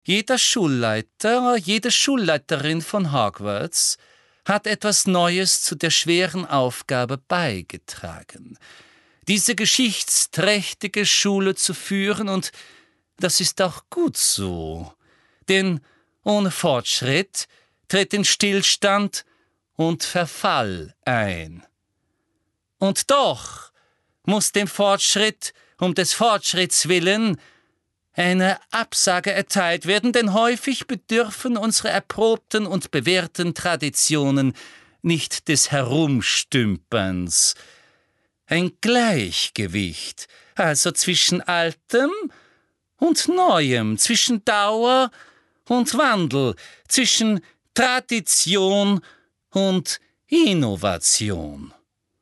Jeder Schulleiter, jede Schulleiterin von Hogwarts hat etwas Neues zu der schweren Aufgabe beigetragen, diese geschichtsträchtige Schule zu führen, und das ist auch gut so, denn ohne Fortschritt treten Stillstand und Verfall ein. Und doch muss dem Fortschritt um des Fortschritts willen eine Absage erteilt werden, denn häufig bedürfen unsere erprobten und bewährten Traditionen nicht des Herumstümperns. Ein Gleichgewicht, also zwischen Altem und Neuem, zwischen Dauer und Wandel, zwischen Tradition und Innovation.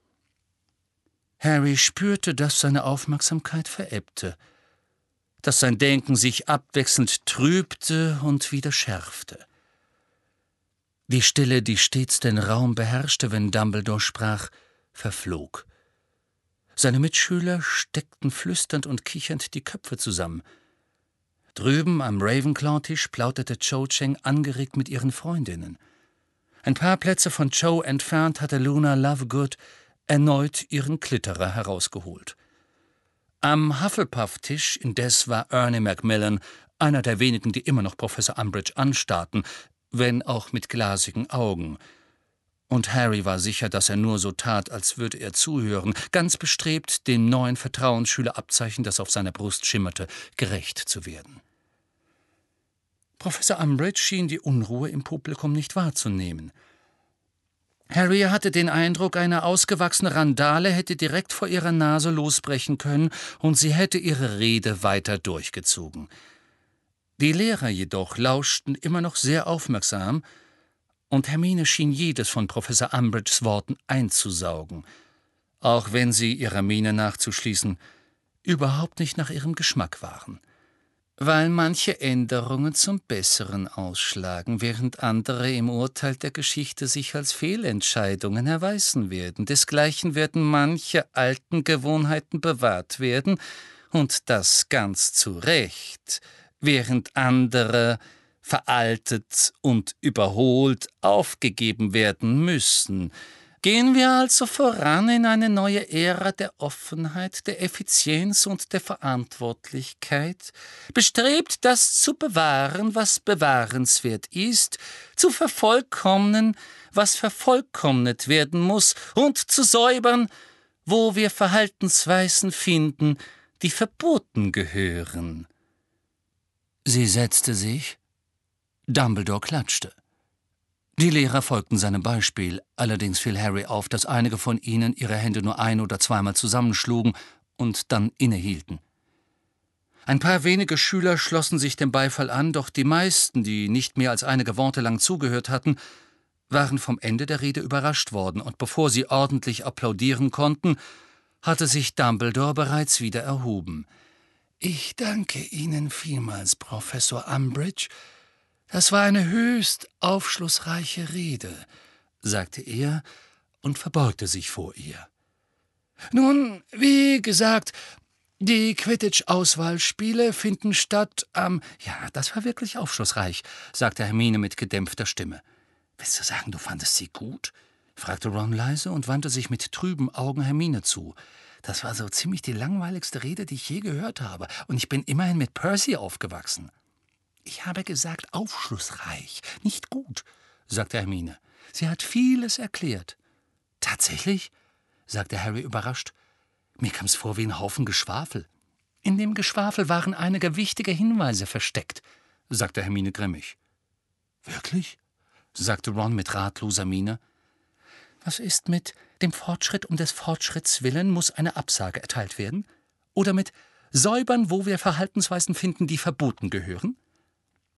Harry spürte, dass seine Aufmerksamkeit verebbte, dass sein Denken sich abwechselnd trübte und wieder schärfte. Die Stille, die stets den Raum beherrschte, wenn Dumbledore sprach, verflog. Seine Mitschüler steckten flüsternd und kichernd die Köpfe zusammen. Drüben am Ravenclaw-Tisch plauderte Cho Chang angeregt mit ihren Freundinnen. Ein paar Plätze von Cho entfernt hatte Luna Lovegood erneut ihren Klitterer herausgeholt. Am Hufflepuff-Tisch indes war Ernie Macmillan einer der wenigen, die immer noch Professor Umbridge anstarrten, wenn auch mit glasigen Augen. Und Harry war sicher, dass er nur so tat, als würde er zuhören, ganz bestrebt, dem neuen Vertrauensschülerabzeichen, das auf seiner Brust schimmerte, gerecht zu werden. Professor Umbridge schien die Unruhe im Publikum nicht wahrzunehmen. Harry hatte den Eindruck, eine ausgewachsene Randale hätte direkt vor ihrer Nase losbrechen können, und sie hätte ihre Rede weiter durchgezogen. Die Lehrer jedoch lauschten immer noch sehr aufmerksam, und Hermine schien jedes von Professor Umbridges Worten einzusaugen, auch wenn sie, ihrer Miene nachzuschließen, überhaupt nicht nach ihrem Geschmack waren. Weil manche Änderungen zum Besseren ausschlagen, während andere im Urteil der Geschichte sich als Fehlentscheidungen erweisen werden. Desgleichen werden manche alten Gewohnheiten bewahrt werden, und das ganz zu Recht, während andere veraltet und überholt aufgegeben werden müssen. Gehen wir also voran in eine neue Ära der Offenheit, der Effizienz und der Verantwortlichkeit, bestrebt, das zu bewahren, was bewahrenswert ist, zu vervollkommnen, was vervollkommnet werden muss, und zu säubern, wo wir Verhaltensweisen finden, die verboten gehören. Sie setzte sich. Dumbledore klatschte. Die Lehrer folgten seinem Beispiel, allerdings fiel Harry auf, dass einige von ihnen ihre Hände nur ein- oder zweimal zusammenschlugen und dann innehielten. Ein paar wenige Schüler schlossen sich dem Beifall an, doch die meisten, die nicht mehr als einige Worte lang zugehört hatten, waren vom Ende der Rede überrascht worden, und bevor sie ordentlich applaudieren konnten, hatte sich Dumbledore bereits wieder erhoben. »Ich danke Ihnen vielmals, Professor Umbridge. Das war eine höchst aufschlussreiche Rede«, sagte er und verbeugte sich vor ihr. »Nun, wie gesagt, die Quidditch-Auswahlspiele finden statt am...« »Ja, das war wirklich aufschlussreich«, sagte Hermine mit gedämpfter Stimme. »Willst du sagen, du fandest sie gut?« fragte Ron leise und wandte sich mit trüben Augen Hermine zu. »Das war so ziemlich die langweiligste Rede, die ich je gehört habe, und ich bin immerhin mit Percy aufgewachsen.« »Ich habe gesagt, aufschlussreich, nicht gut«, sagte Hermine. »Sie hat vieles erklärt.« »Tatsächlich?«, sagte Harry überrascht. »Mir kam's vor wie ein Haufen Geschwafel.« »In dem Geschwafel waren einige wichtige Hinweise versteckt«, sagte Hermine grimmig. »Wirklich?«, sagte Ron mit ratloser Miene. »Was ist mit dem Fortschritt um des Fortschritts willen muss eine Absage erteilt werden? Oder mit säubern, wo wir Verhaltensweisen finden, die verboten gehören?«